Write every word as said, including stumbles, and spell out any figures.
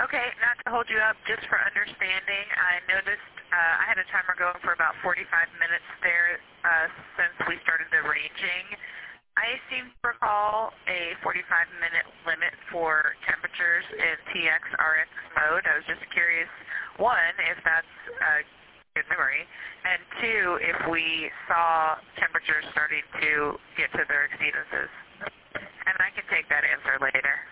Okay, not to hold you up, just for understanding, I noticed uh, I had a timer going for about forty-five minutes there uh, since we started the ranging. I seem to recall a forty-five minute limit for temperatures in T X R X mode. I was just curious, one, if that's a good memory, and two, if we saw temperatures starting to get to their exceedances. And I can take that answer later.